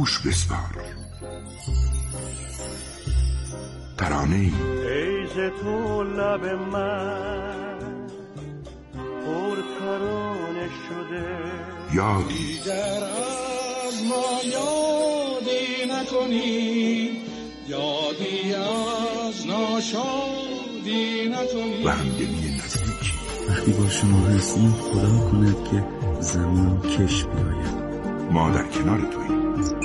گوش بسپار. ترانه ای ایز تو لب من پر ترانه شده، یادی دیگر از ما یادی نکنی، یادی از ناشادی نکنی. و همدلی نزدیکی. وقتی با شما هستیم خدا کند که زمان کش بیاید. ما در کنار توییم.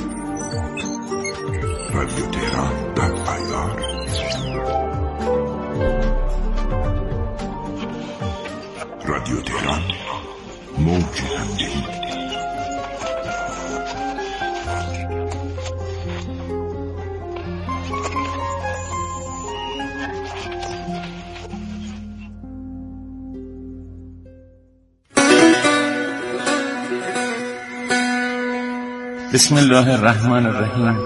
رادیو تهران .ir. رادیو تهران، موج همدلی. بسم الله الرحمن الرحیم.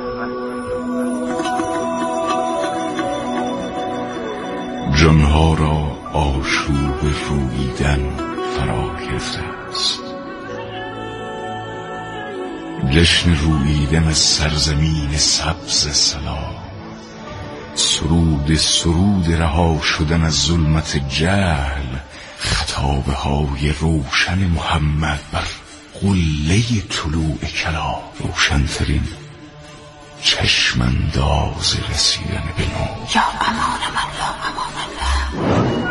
جانها را آشوب روییدن فرا گرفته است. جشن روییدن از سرزمین سبز سلام، سرود رها شدن از ظلمت جهل، خطابه های روشن محمد بر قله طلوع کلام، روشن‌ترین چشم انداز رسیدن به نور. یا امان من، یا امان الله.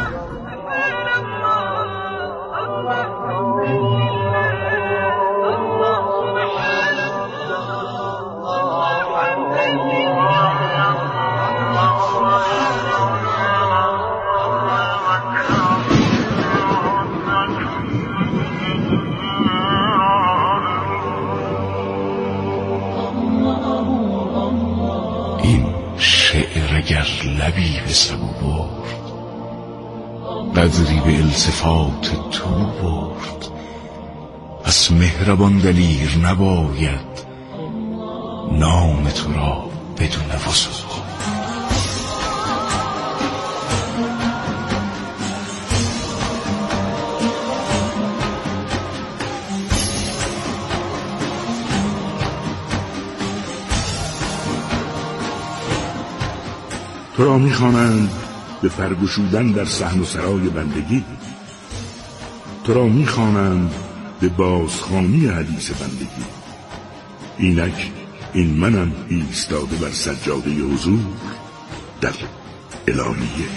اگر لبی به سبو برد، قدری به التفات تو برد. پس مهربان دلیر نباید نام تو را بدون وضوح. تو را می‌خوانند به فرگشودن در صحن و سرای بندگی، تو را می‌خوانند به بازخوانی حدیث بندگی. اینک این منم ایستاده بر سجاده حضور در اعلامیه.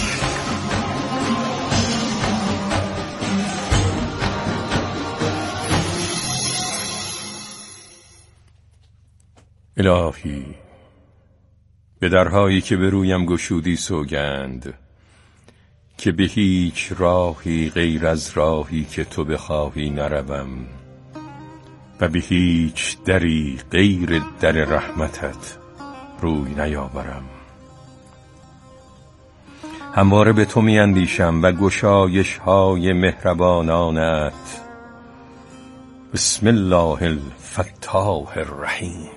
الهی، به درهایی که به رویم گشودی سوگند، که به هیچ راهی غیر از راهی که تو بخواهی نروم، و به هیچ دری غیر در رحمتت روی نیاورم. همواره به تو می اندیشم و گشایش های مهربانانت. بسم الله الفتاح الرحیم.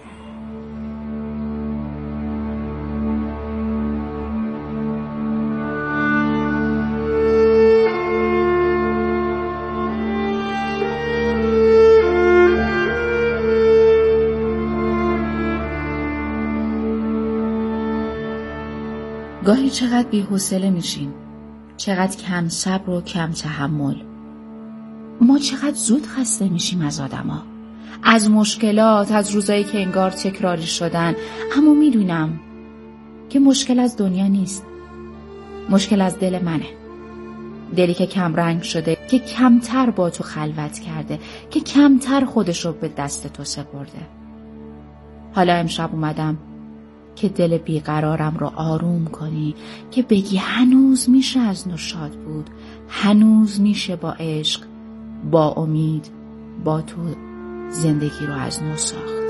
گاهی چقدر بی‌حوصله میشیم، چقدر کم صبر و کم تحمل. ما چقدر زود خسته میشیم از آدما، از مشکلات، از روزایی که انگار تکراری شدن. اما میدونم که مشکل از دنیا نیست، مشکل از دل منه. دلی که کم رنگ شده، که کمتر با تو خلوت کرده، که کمتر خودشو به دست تو سپرده. حالا امشب اومدم که دل بیقرارم رو آروم کنی، که بگی هنوز میشه از نو شاد بود، هنوز میشه با عشق، با امید، با تو زندگی رو از نو ساخت.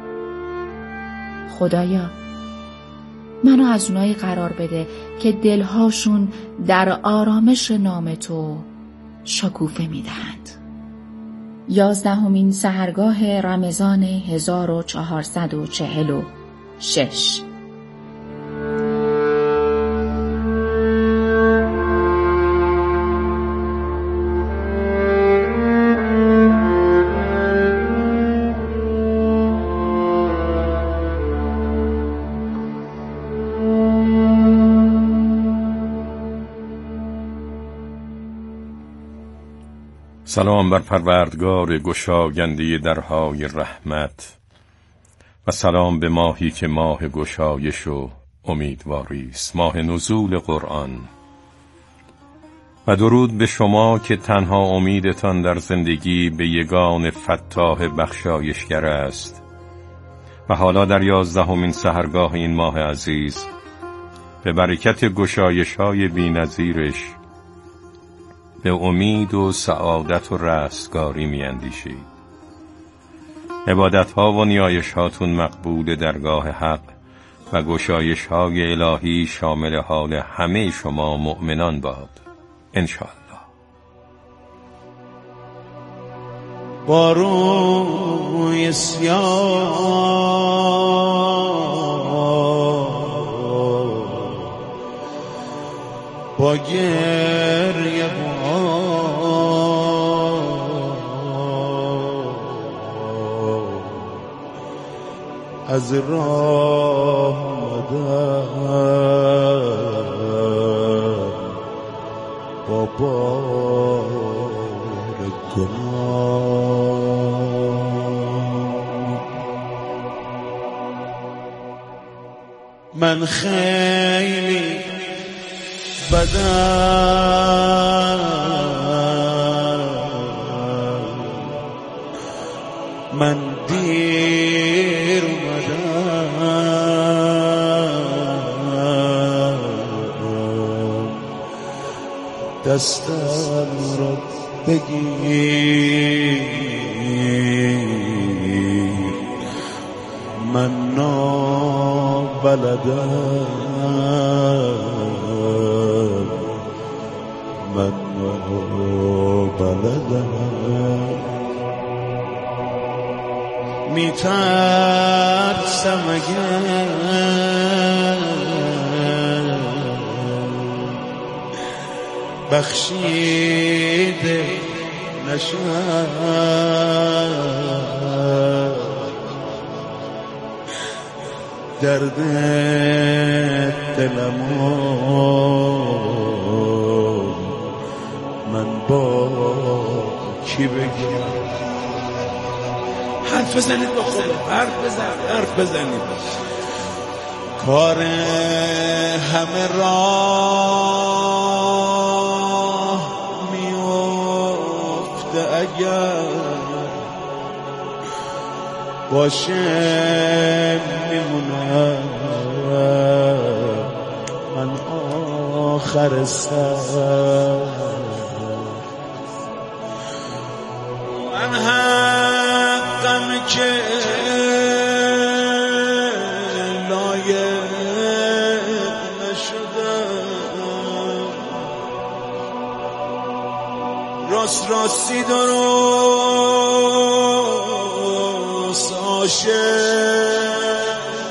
خدایا منو از اونایی قرار بده که دلهاشون در آرامش نام تو شکوفه میدهند. 11مین سحرگاه رمضان 1446. سلام بر پروردگار گشاینده درهای رحمت و سلام به ماهی که ماه گشایش و امیدواری است، ماه نزول قرآن، و درود به شما که تنها امیدتان در زندگی به یگان فتاح بخشایشگر است و حالا در 11مین سحرگاه این ماه عزیز به برکت گشایش‌های بی‌نظیرش به امید و سعادت و رستگاری می‌اندیشید. عبادت‌ها و نیایش‌هاتون مقبول درگاه حق و گشایش‌های الهی شامل حال همه شما مؤمنان باد انشاءالله. با روی سیاه با گریه از راه آمدم با بار گناه. من خیلی بدم، من دیر اومدم، دستم را بگیر، من نابلدم، من نابلدم، میترسم اگر بخشیده نشم، درد دلمو من با کی بگم؟ حرف بزنید با خود، حرف بزنید. کار همه راه میفته اگر باشه میمونم من آخر سر، من حقم که لایق نشدم، راستی درست عاشق،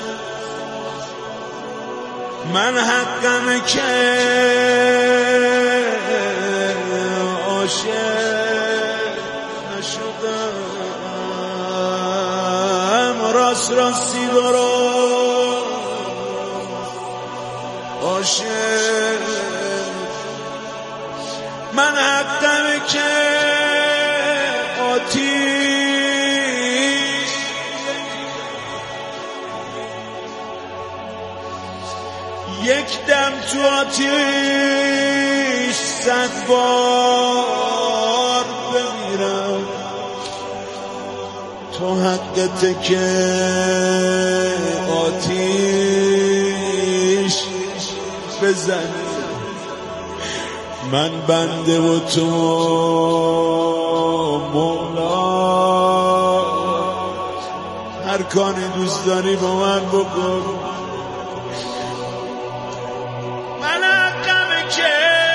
من حقم که عاشق نشدم، راستی درست عاشق، من حقم که آتیش یک دم تو آتیش 100 بار بمیرم، تو حقته که آتیش بزنی، من بنده و تو مولا، هر کاری دوست داری با من بکن، من حقمه که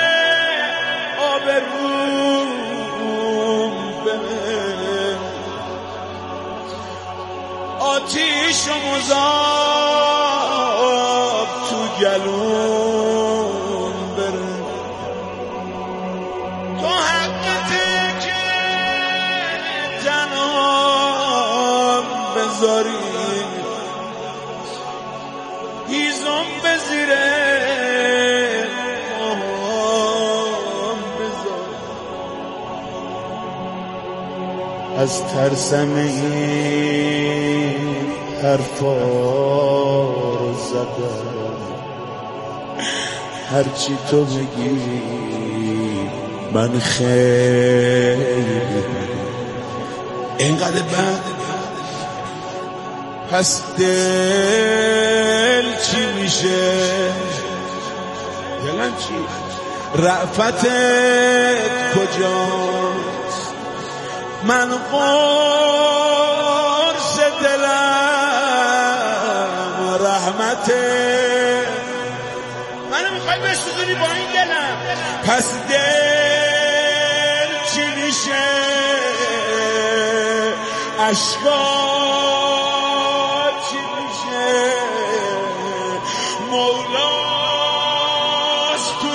آبروم بره، آتیش و مذاب تو گلوم بره، تو حقته که تنام بذاری، هیزم به زیره آهام بذار، از ترسم این حرفا رو زدم، هرچی تو بگی من خیلی اینقدر بد. پس دل چی میشه؟ دلم چی؟ رأفتت کجاست؟ من قرص دلم رحمته، منو میخوای بسوزونی با این دلم. پس دل چی میشه؟ عشقا چی میشه؟ مولاست تو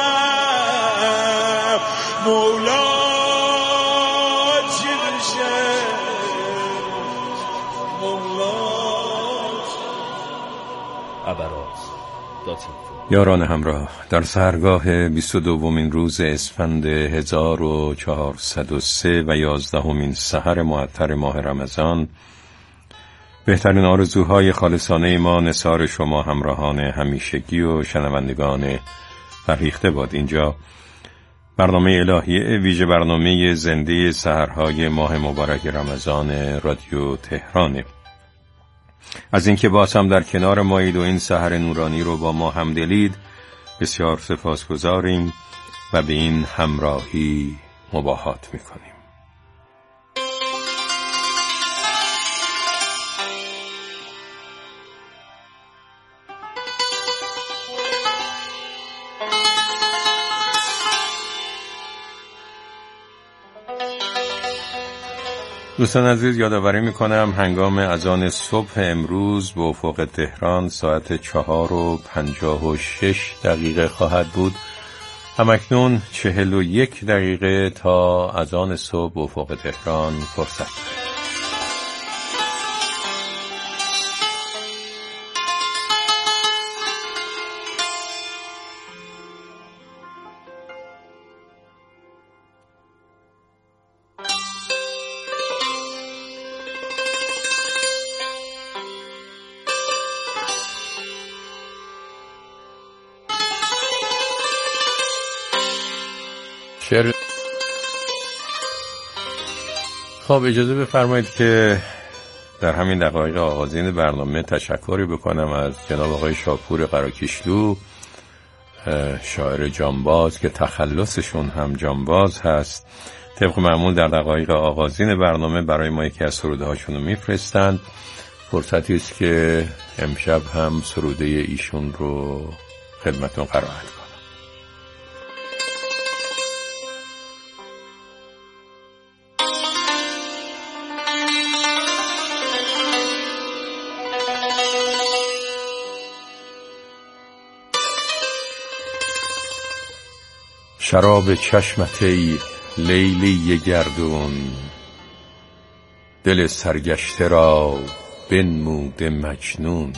دلم، مولا چی میشه؟ مولاست. یاران همراه، در سحرگاه 22مین روز اسفند 1403 و 11مین سحر معطر ماه رمضان، بهترین آرزوهای خالصانه ما نثار شما همراهان همیشگی و شنوندگان فرهیخته باد. اینجا برنامه الهیه ویژه برنامه زنده سحرهای ماه مبارک رمضان رادیو تهرانه. از اینکه باز هم در کنار مایید و این سحر نورانی رو با ما همدلید بسیار سپاسگزاریم و به این همراهی مباهات میکنیم. دوستان عزیز، یادآوری میکنم هنگام اذان صبح امروز به افق تهران ساعت 4:56 خواهد بود. همکنون 41 دقیقه تا اذان صبح به افق تهران فرصت. خب اجازه بفرمایید که در همین دقایق آغازین برنامه تشکری بکنم از جناب آقای شاپور قراکیشلو، شاعر جانباز که تخلصشون هم جانباز هست. طبق معمول در دقایق آغازین برنامه برای ما یکی از سروده هاشون رو میفرستند. فرصتی است که امشب هم سروده ایشون رو خدمتون قرائت کنم. شراب چشمت ای لیلی گردون، دل سرگشته را بنموده مجنون.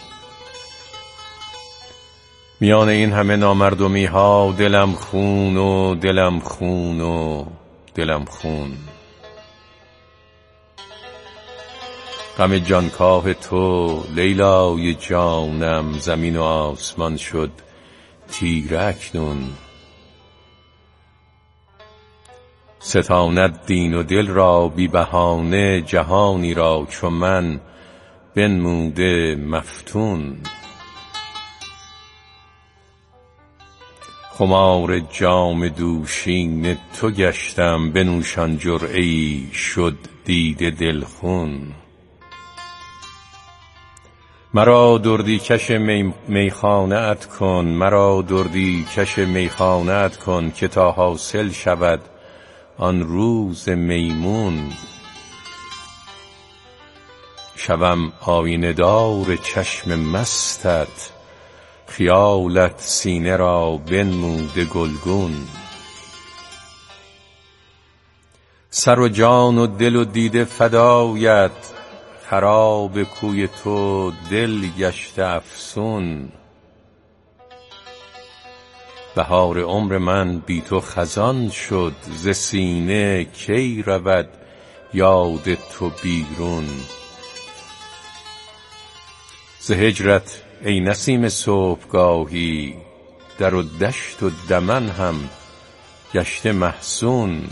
میان این همه نامردمی ها دلم خون و دلم خون و دلم خون. غم جانکاه تو لیلای جانم، زمین و آسمان شد تیره اکنون. ستاند دین و دل را بی بهانه، جهانی را چو من بنموده مفتون. خمار جام دوشین تو گشتم، بنوشان جرعه‌ای شد دیده دلخون. مرا دردی کش میخانه ات کن، مرا دردی کش میخانه ات کن، که تا حاصل شود آن روز میمون. شوم آینه دار چشم مستت، خیالت سینه را بنموده گلگون. سر و جان و دل و دیده فدایت، خراب کوی تو دل گشته افسون. بهار عمر من بی تو خزان شد، ز سینه کی رود یاد تو بیرون. ز هجرت ای نسیم صبحگاهی، در و دشت و دمن هم گشته محزون.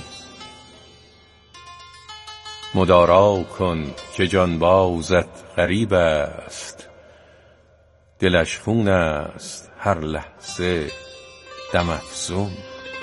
مدارا کن که جانبازت غریب است، دلش خون است هر لحظه دم افزون.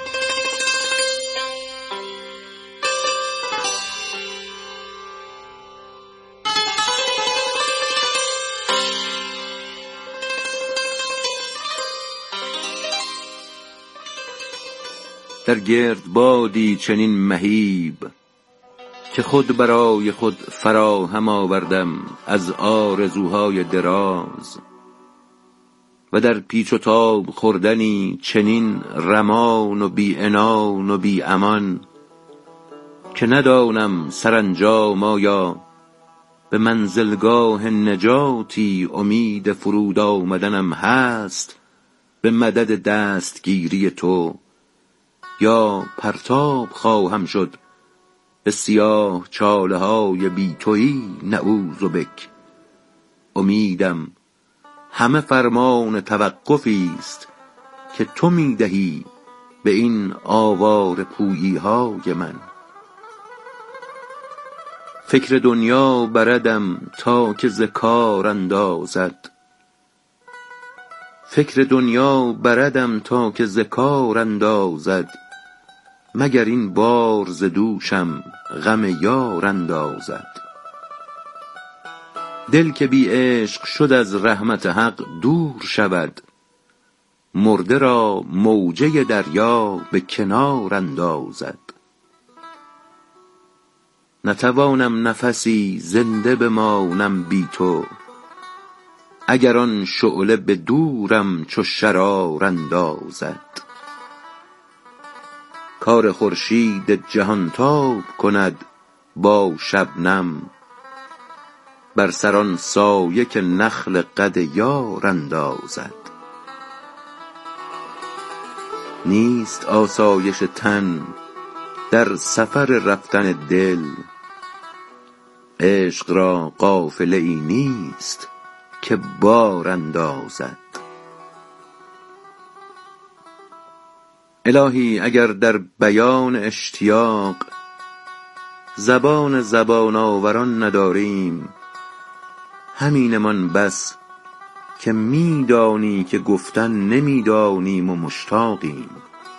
در گردبادی چنین مهیب، که خود برای خود فراهم آوردم از آرزوهای دراز. و در پیچ و تاب خوردنی چنین رمان و بی عنان و بی امان، که ندانم سرانجام آیا به منزلگاه نجاتی امید فرود آمدنم هست به مدد دستگیری تو، یا پرتاب خواهم شد به سیاه چاله های بی تویی نعوذ بک. امیدم همه فرمان توقفی است که تو می دهی به این آواره پویی های من. فکر دنیا بردم تا که ز کار اندازد، فکر دنیا بردم تا که ز کار اندازد، مگر این بار ز دوشم غم یار اندازد. دل که بی عشق شد از رحمت حق دور شود، مرده را موجه دریا به کنار اندازد. نتوانم نفسی زنده بمانم بی تو، اگر آن شعله به دورم چو شرار اندازد. کار خورشید جهانتاب کند با شبنم، بر سران سایه که نخل قد یار اندازد. نیست آسایش تن در سفر رفتن دل، عشق را قافله ای نیست که بار اندازد. الهی اگر در بیان اشتیاق زبان آوران نداریم، همینمان بس که میدانی که گفتن نمیدانیم و مشتاقیم.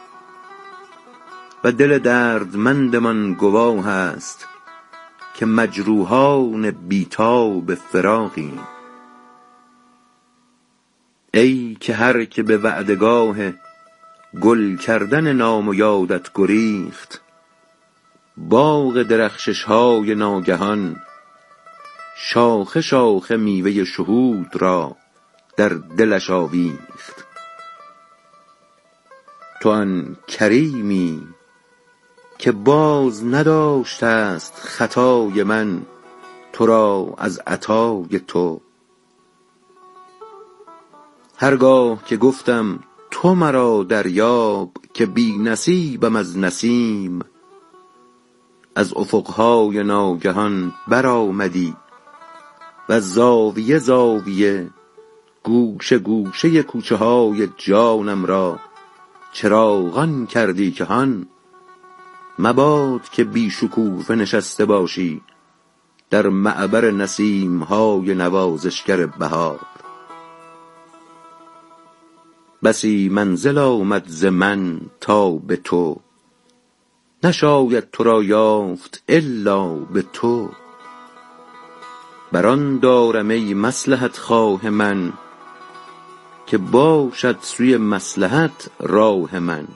و دل دردمندمان گواه است که مجروحان بیتاب فراقیم. ای که هر که به وعدگاه گل کردن نام و یادت گریخت، باغ درخشش های ناگهان شاخه شاخه میوه شهود را در دلش آویخت. تو آن کریمی که باز نداشته است خطای من تو را از عطای تو. هرگاه که گفتم تو مرا دریاب که بی نصیبم از نسیم، از افقهای ناگهان برآمدی و زاویه زاویه گوشه گوشه کوچه های جانم را چراغان کردی که هان مباد که بی شکوفه نشسته باشی در معبر نسیم های نوازشگر بهار. بسی منزل آمد ز من تا به تو، نشاید تو را یافت الا به تو. بران دارم ای مصلحت خواه من که باشد سوی مصلحت راه من.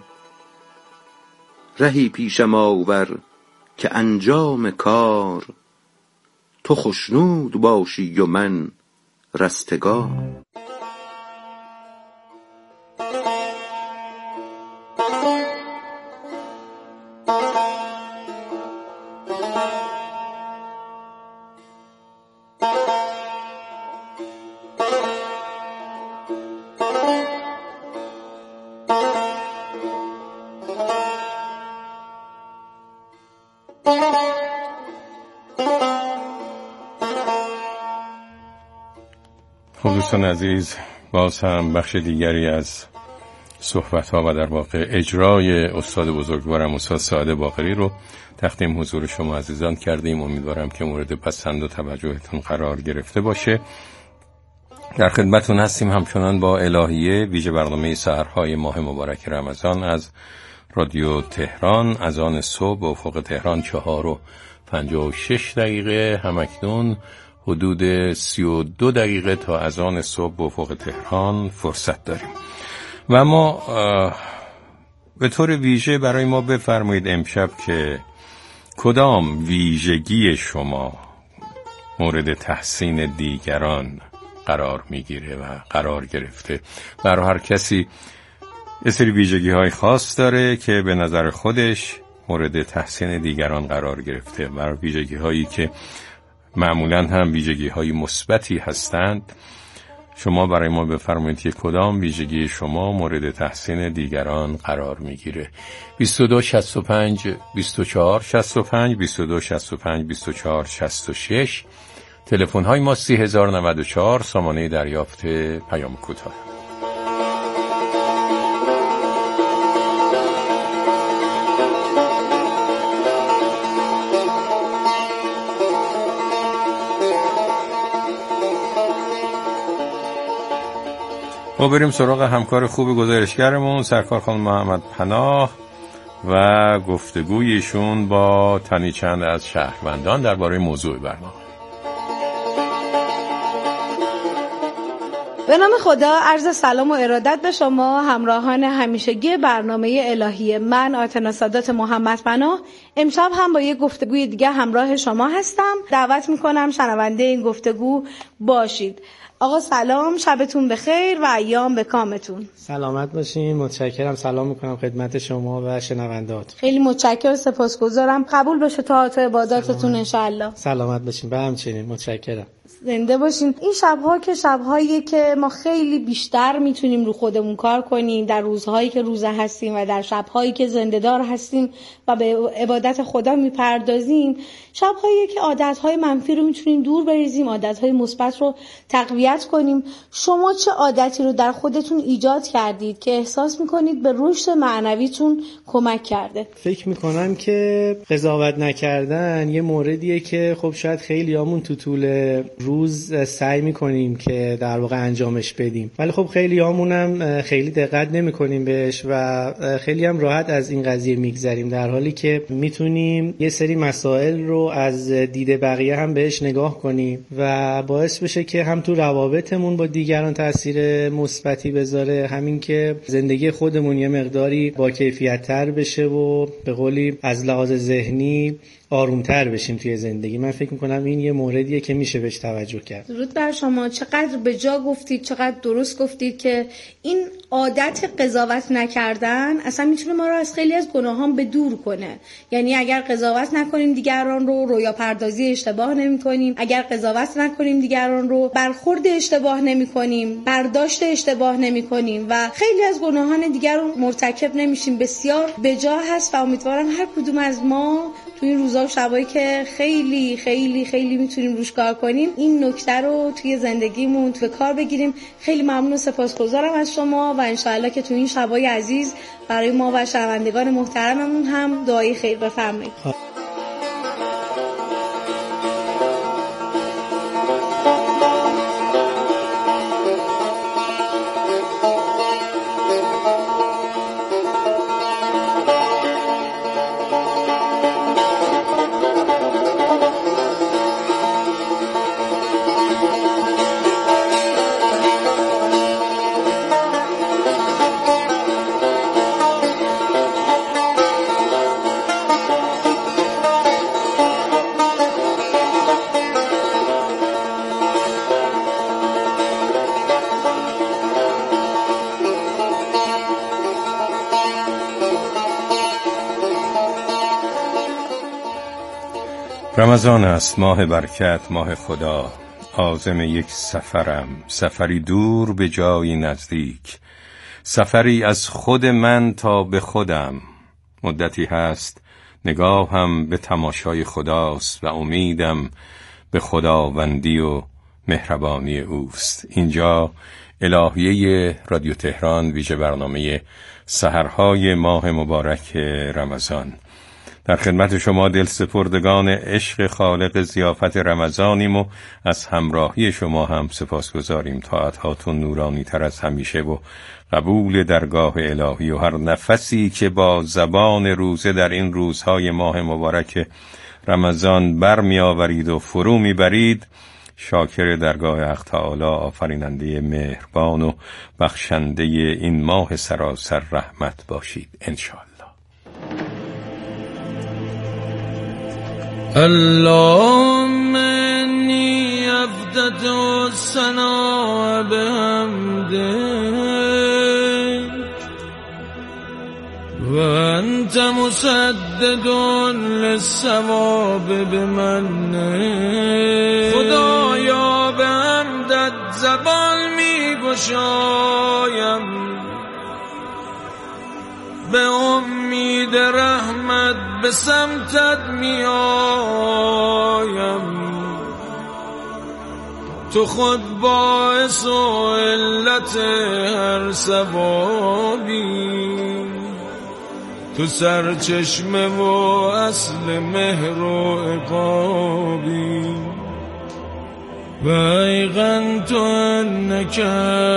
رهی پیشم آور که انجام کار تو خشنود باشی و من رستگار. دوستان عزیز، باز هم بخش دیگری از صحبت‌ها و در واقع اجرای استاد بزرگوارم استاد سعد باقری رو تقدیم حضور شما عزیزان کردیم. امیدوارم که مورد پسند و توجهتون قرار گرفته باشه. در خدمتون هستیم همچنان با الهیه، ویژه برنامه سحرهای ماه مبارک رمضان از رادیو تهران. از آن صبح به افق تهران 4:56 همکنون حدود 32 دقیقه تا از آن صبح به افق تهران فرصت داریم. و ما به طور ویژه برای ما بفرمایید امشب که کدام ویژگی شما مورد تحسین دیگران قرار میگیره و قرار گرفته. برای هر کسی یه سری ویژگی های خاص داره که به نظر خودش مورد تحسین دیگران قرار گرفته. برای ویژگی هایی که معمولاً هم ویژگی های مثبتی هستند، شما برای ما بفرمایید که کدام ویژگی شما مورد تحسین دیگران قرار میگیره. 22 65 24 65 22 65 24 66 تلفن های ما 3094 سامانه دریافت پیام کوتاه. ما بریم سراغ همکار خوب گزارشگرمون سرکار خانم محمد پناه و گفتگویشون با تنی چند از شهروندان درباره موضوع برنامه. به نام خدا، عرض سلام و ارادت به شما همراهان همیشگی برنامه الهی. من آتنا سادات محمد پناه امشب هم با یک گفتگوی دیگه همراه شما هستم. دعوت میکنم شنونده این گفتگو باشید. آقا سلام، شبتون بخیر و ایام به کامتون. سلامت باشین. متشکرم. سلام میکنم خدمت شما و شنوندات. خیلی متشکرم، سپاسگزارم. قبول بشه طاعت عباداتتون انشالله. سلامت باشین. به همچنین متشکرم. زنده باشین. این شبها که شبهاییه که ما خیلی بیشتر میتونیم رو خودمون کار کنیم در روزهایی که روزه هستیم و در شبهایی که زنده‌دار هستیم و به عبادت خدا میپردازیم. شبهایی که عادتهای منفی رو میتونیم دور بریزیم، عادتهای مثبت رو تقویت کنیم. شما چه عادتی رو در خودتون ایجاد کردید که احساس میکنید به رشد معنویتون کمک کرده؟ فکر میکنم که قضاوت نکردن یه موردیه که خب شاید خیلیامون تو طول روز سعی میکنیم که در واقع انجامش بدیم، ولی خب خیلیامون هم خیلی دقت نمیکنیم بهش و خیلی هم راحت از این قضیه میگذریم، در حالی که میتونیم یه سری مسائل رو از دید بقیه هم بهش نگاه کنیم و باعث بشه که هم تو روابطمون با دیگران تاثیر مثبتی بذاره، همین که زندگی خودمون یه مقداری با کیفیت تر بشه و به قولی از لحاظ ذهنی آرومتر بشیم توی زندگی. من فکر میکنم این یه موردیه که میشه بهش توجه کرد. درود بر شما. چقدر به جا گفتید، چقدر درست گفتید که این عادت قضاوت نکردن اصلا میتونه ما رو از خیلی از گناهان به دور کنه. یعنی اگر قضاوت نکنیم دیگران رو، رویا پردازی اشتباه نمی‌کنیم. اگر قضاوت نکنیم دیگران رو، برخورد اشتباه نمی‌کنیم، برداشت اشتباه نمی‌کنیم و خیلی از گناهان دیگر رو مرتکب نمیشیم. بسیار به جا هست و امیدوارم هر کدوم از ما تو این روزا و شبایی که خیلی خیلی خیلی میتونیم روش کار کنیم این نکته رو توی زندگیمون توی کار بگیریم. خیلی ممنون و سپاسگزارم از شما و انشاءالله که تو این شبای عزیز برای ما و شنوندگان محترممون هم دعای خیر بفرمایید. رمضان است، ماه برکت، ماه خدا. عازم یک سفرم، سفری دور به جایی نزدیک، سفری از خود من تا به خودم. مدتی هست نگاهم به تماشای خداست و امیدم به خداوندی و مهربانی اوست. اینجا الهیه رادیو تهران، ویژه برنامه سحرهای ماه مبارک رمضان. در خدمت شما دلسپردگان عشق خالق ضیافت رمضانیم و از همراهی شما هم سپاسگزاریم. طاعت‌هاتون نورانی تر از همیشه و قبول درگاه الهی و هر نفسی که با زبان روزه در این روزهای ماه مبارک رمضان برمی آورید و فرو می برید، شاکر درگاه حق تعالی آفریننده مهربان و بخشنده این ماه سراسر رحمت باشید انشاءالله. اللهم انی ابدت الثناء بحمدک و انت مسدد للثواب بمنک. خدایا به حمدت زبان می گشایم، به امید رحمت به سمتت می آیم. تو خود باعث و علت هر ثوابی، تو سرچشمه و اصل مهر و عقابی. و ایقنت انک